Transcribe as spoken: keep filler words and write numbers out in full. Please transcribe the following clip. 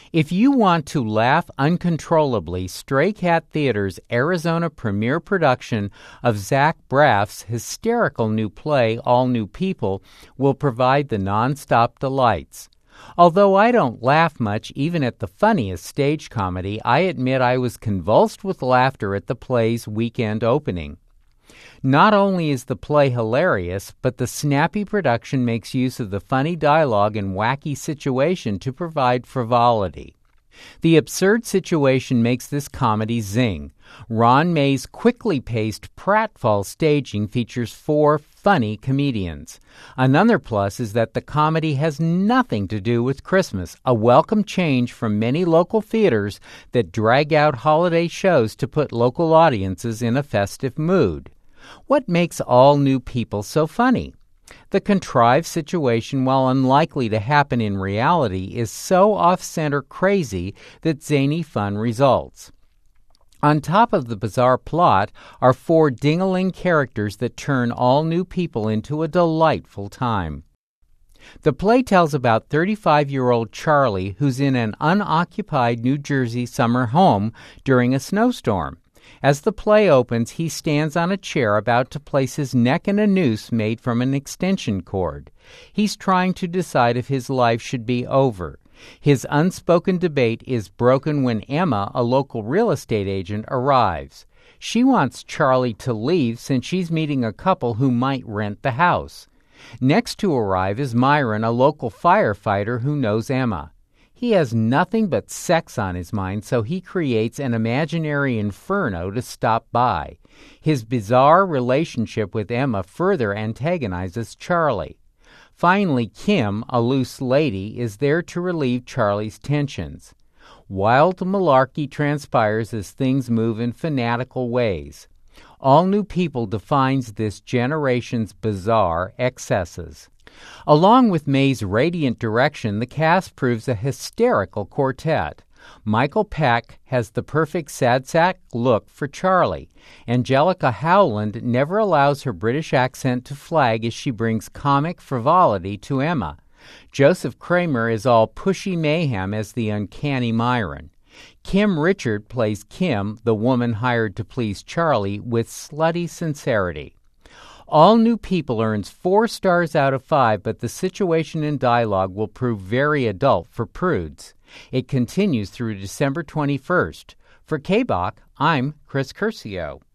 If you want to laugh uncontrollably, Stray Cat Theater's Arizona premiere production of Zach Braff's hysterical new play, All New People, will provide the nonstop delights. Although I don't laugh much even at the funniest stage comedy, I admit I was convulsed with laughter at the play's weekend opening. Not only is the play hilarious, but the snappy production makes use of the funny dialogue and wacky situation to provide frivolity. The absurd situation makes this comedy zing. Ron May's quickly paced pratfall staging features four funny comedians. Another plus is that the comedy has nothing to do with Christmas, a welcome change from many local theaters that drag out holiday shows to put local audiences in a festive mood. What makes All New People so funny? The contrived situation, while unlikely to happen in reality, is so off-center crazy that zany fun results. On top of the bizarre plot are four ding-a-ling characters that turn All New People into a delightful time. The play tells about thirty-five-year-old Charlie, who's in an unoccupied New Jersey summer home during a snowstorm. As the play opens, he stands on a chair about to place his neck in a noose made from an extension cord. He's trying to decide if his life should be over. His unspoken debate is broken when Emma, a local real estate agent, arrives. She wants Charlie to leave since she's meeting a couple who might rent the house. Next to arrive is Myron, a local firefighter who knows Emma. He has nothing but sex on his mind, so he creates an imaginary inferno to stop by. His bizarre relationship with Emma further antagonizes Charlie. Finally, Kim, a loose lady, is there to relieve Charlie's tensions. Wild malarkey transpires as things move in fanatical ways. All New People defines this generation's bizarre excesses. Along with May's radiant direction, the cast proves a hysterical quartet. Michael Peck has the perfect sad sack look for Charlie. Angelica Howland never allows her British accent to flag as she brings comic frivolity to Emma. Joseph Kramer is all pushy mayhem as the uncanny Myron. Kim Richard plays Kim, the woman hired to please Charlie, with slutty sincerity. All New People earns four stars out of five, but the situation and dialogue will prove very adult for prudes. It continues through December twenty-first. For K B O C, I'm Chris Curcio.